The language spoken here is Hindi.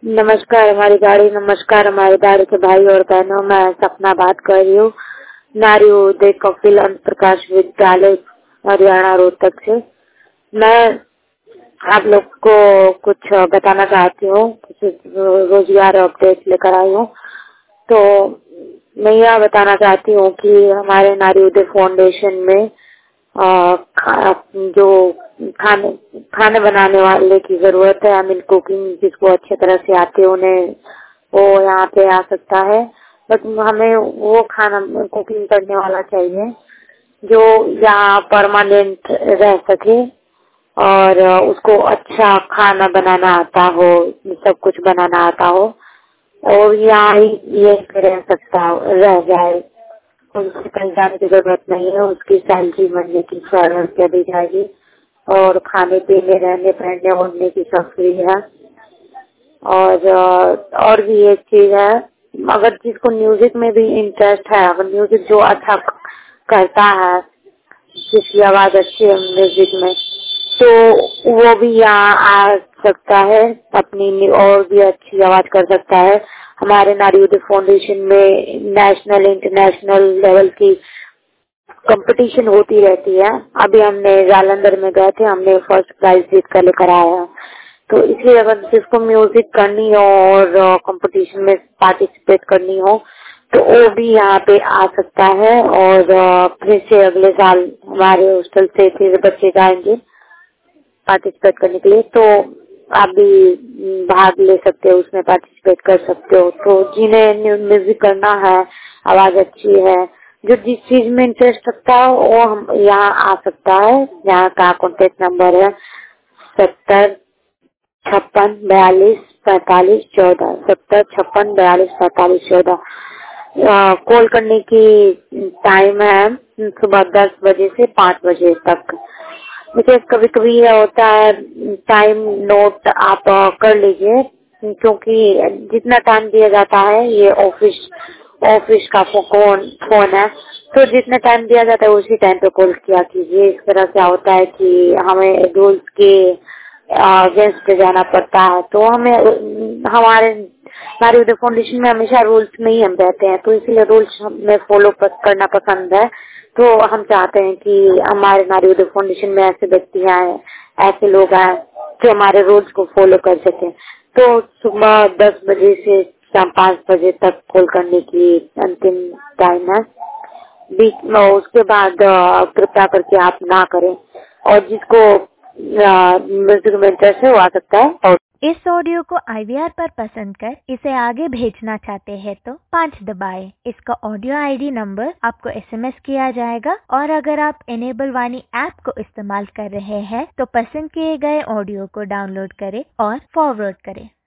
नमस्कार हमारी गाड़ी के भाई और बहनों। मैं सपना बात कर रही हूँ नारी उदय कपिल अंत प्रकाश विद्यालय हरियाणा रोहतक से। मैं आप लोग को कुछ बताना चाहती हूँ, कुछ रोजगार अपडेट लेकर आई हूँ। तो मैं यह बताना चाहती हूँ कि हमारे नारी उदय फाउंडेशन में जो खाने बनाने वाले की जरूरत है, आई मीन कुकिंग जिसको अच्छी तरह से आते हैं उन्हें वो यहाँ पे आ सकता है। बट हमें वो खाना कुकिंग करने वाला चाहिए जो यहाँ परमानेंट रह सके और उसको अच्छा खाना बनाना आता हो, सब कुछ बनाना आता हो और यहाँ ही ये रह जाए। उससे कहीं जाने की जरूरत नहीं है। उसकी सैलरी महीने की 100 रुपया दी जाएगी और खाने पीने रहने पहनने ओढ़ने की सब फ्री है। और भी एक चीज है, अगर जिसको म्यूजिक में भी इंटरेस्ट है, अगर म्यूजिक जो अच्छा करता है, जिसकी आवाज अच्छी है म्यूजिक में, तो वो भी यहाँ आ सकता है, अपनी और भी अच्छी आवाज कर सकता है। हमारे नारी उदय फाउंडेशन में नेशनल इंटरनेशनल लेवल की कंपटीशन होती रहती है। अभी हमने जालंधर में गए थे, हमने फर्स्ट प्राइज जीत कर लेकर आया। तो इसलिए अगर जिसको म्यूजिक करनी हो और कंपटीशन में पार्टिसिपेट करनी हो तो वो भी यहाँ पे आ सकता है। और फिर से अगले साल हमारे हॉस्टल से फिर बच्चे जाएंगे पार्टिसिपेट करने के लिए, तो आप भी भाग ले सकते हो, उसमें पार्टिसिपेट कर सकते हो। तो जिन्हें म्यूजिक करना है, आवाज अच्छी है, जो जिस चीज में इंटरेस्ट रखता है वो हम यहाँ आ सकता है। यहाँ का कॉन्टेक्ट नंबर है 7056424514 7056424514। कॉल करने की टाइम है सुबह 10 बजे से 5 बजे तक। मुझे कभी कभी यह होता है, टाइम नोट आप कर लीजिए, क्योंकि जितना टाइम दिया जाता है ये ऑफिस का फोन है, तो जितना टाइम दिया जाता है उसी टाइम पे कॉल किया कीजिए। इस तरह क्या होता है कि हमें रूल्स के अगेंस्ट जाना पड़ता है, तो हमारे उदय फाउंडेशन में हमेशा रूल्स में ही हम रहते हैं, तो इसलिए रूल्स हमें फॉलो करना पसंद है। तो हम चाहते हैं कि हमारे नारी उदय फाउंडेशन में ऐसे व्यक्ति आए, ऐसे लोग आए जो हमारे रूल्स को फॉलो कर सके। तो सुबह 10 बजे से शाम 5 बजे तक कॉल करने की अंतिम टाइम है। बीच में उसके बाद कृपया करके आप ना करें। और जिसको म्यूजिक में इंटरेस्ट है वो आ सकता है। और इस ऑडियो को IVR पर पसंद कर इसे आगे भेजना चाहते हैं तो 5 दबाएं। इसका ऑडियो ID नंबर आपको SMS किया जाएगा। और अगर आप इनेबल वाणी ऐप को इस्तेमाल कर रहे हैं तो पसंद किए गए ऑडियो को डाउनलोड करें और फॉरवर्ड करें।